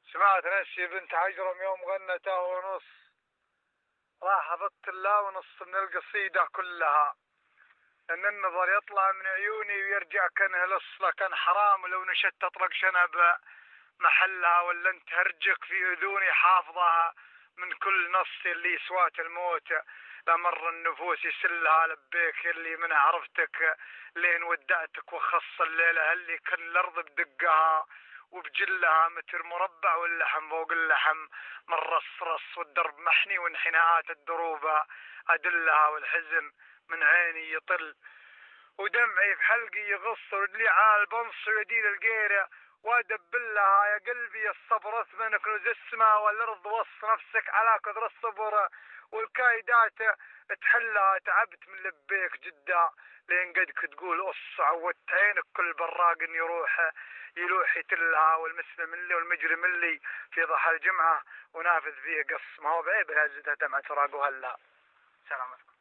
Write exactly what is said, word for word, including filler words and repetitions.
سمعت نشي بنت عجرم يوم غنتها ونص، راح حفظت الله ونص من القصيدة كلها، ان النظر يطلع من عيوني ويرجع كانه لصله، كان حرام لو نشدت اطلق شنب محلها، ولا انت هرجق في اذوني حافظها من كل نص اللي سوات الموت، لمر النفوس يسلها لبيك اللي من عرفتك لين ودعتك وخص الليلة اللي كان الارض بدقها وبجلها متر مربع واللحم فوق اللحم من رص رص، والدرب محني وانحناءات الدروب ادلها، والحزن من عيني يطل ودمعي في حلقي يغص، ورجلي على البنص ويدي القيرة وادبلها. يا قلبي يا الصبر اثمن كنوز السماء والارض، وص نفسك على قدر الصبر والكايدات تحلها. تعبت من لبيك جدا لين قدك تقول قص، عودت عينك كل براق يروح يلوح يتلها، والمسلم اللي والمجرم اللي في ضحى الجمعة ونافذ فيه قص، ما هو بعيب هزتها دمعة فراق وهلا. سلامتكم.